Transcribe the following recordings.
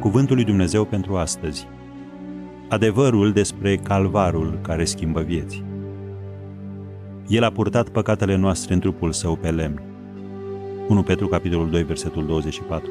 Cuvântul lui Dumnezeu pentru astăzi. Adevărul despre calvarul care schimbă vieți. El a purtat păcatele noastre în trupul său pe lemn. 1 Petru, capitolul 2, versetul 24.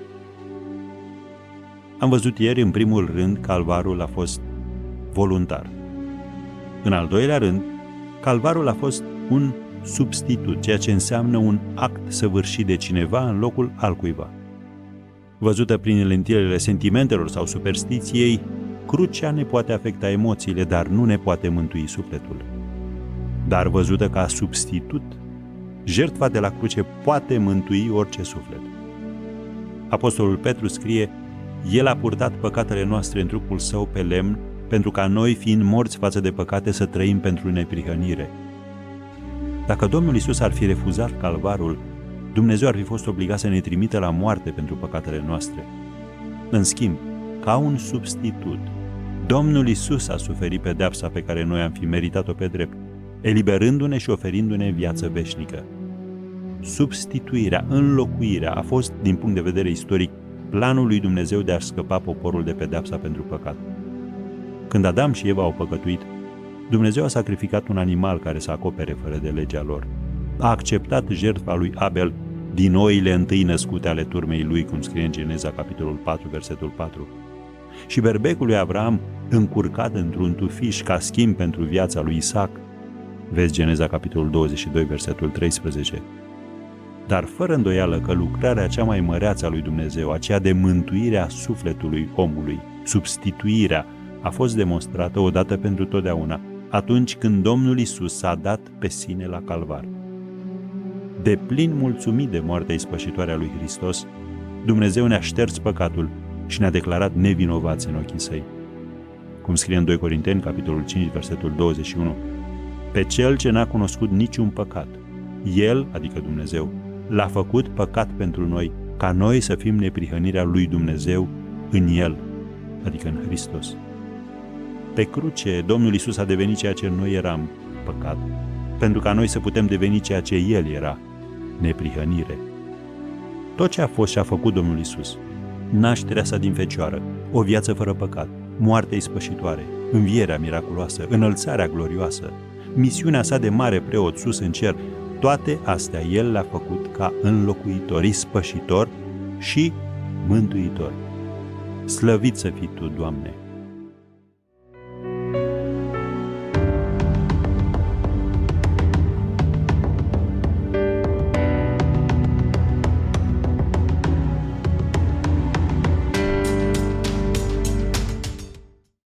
Am văzut ieri, în primul rând, calvarul a fost voluntar. În al doilea rând, calvarul a fost un substitut, ceea ce înseamnă un act săvârșit de cineva în locul altcuiva. Văzută prin lentilele sentimentelor sau superstiției, crucea ne poate afecta emoțiile, dar nu ne poate mântui sufletul. Dar văzută ca substitut, jertfa de la cruce poate mântui orice suflet. Apostolul Petru scrie: El a purtat păcatele noastre în trupul său pe lemn, pentru ca noi, fiind morți față de păcate, să trăim pentru neprihănire. Dacă Domnul Iisus ar fi refuzat calvarul, Dumnezeu ar fi fost obligat să ne trimită la moarte pentru păcatele noastre. În schimb, ca un substitut, Domnul Iisus a suferit pedeapsa pe care noi am fi meritat-o pe drept, eliberându-ne și oferindu-ne viață veșnică. Substituirea, înlocuirea a fost, din punct de vedere istoric, planul lui Dumnezeu de a scăpa poporul de pedeapsa pentru păcat. Când Adam și Eva au păcătuit, Dumnezeu a sacrificat un animal care să acopere fără de legea lor. A acceptat jertfa lui Abel din oile întâi născute ale turmei lui, cum scrie în Geneza, capitolul 4, versetul 4. Și berbecul lui Avram, încurcat într-un tufiș ca schimb pentru viața lui Isaac, vezi Geneza, capitolul 22, versetul 13. Dar fără îndoială că lucrarea cea mai măreață a lui Dumnezeu, aceea de mântuirea sufletului omului, substituirea, a fost demonstrată odată pentru totdeauna, atunci când Domnul Iisus s-a dat pe sine la calvar. De plin mulțumit de moartea ispășitoare a lui Hristos, Dumnezeu ne-a șters păcatul și ne-a declarat nevinovați în ochii săi. Cum scrie în 2 Corinteni, capitolul 5, versetul 21, pe cel ce n-a cunoscut niciun păcat, El, adică Dumnezeu, l-a făcut păcat pentru noi, ca noi să fim neprihănirea lui Dumnezeu în El, adică în Hristos. Pe cruce, Domnul Iisus a devenit ceea ce noi eram, păcat, pentru ca noi să putem deveni ceea ce El era, neprihănire. Tot ce a fost și a făcut Domnul Iisus, nașterea sa din fecioară, o viață fără păcat, moartea ispășitoare, învierea miraculoasă, înălțarea glorioasă, misiunea sa de mare preot sus în cer, toate astea El le-a făcut ca înlocuitor, ispășitor și mântuitor. Slăvit să fii Tu, Doamne!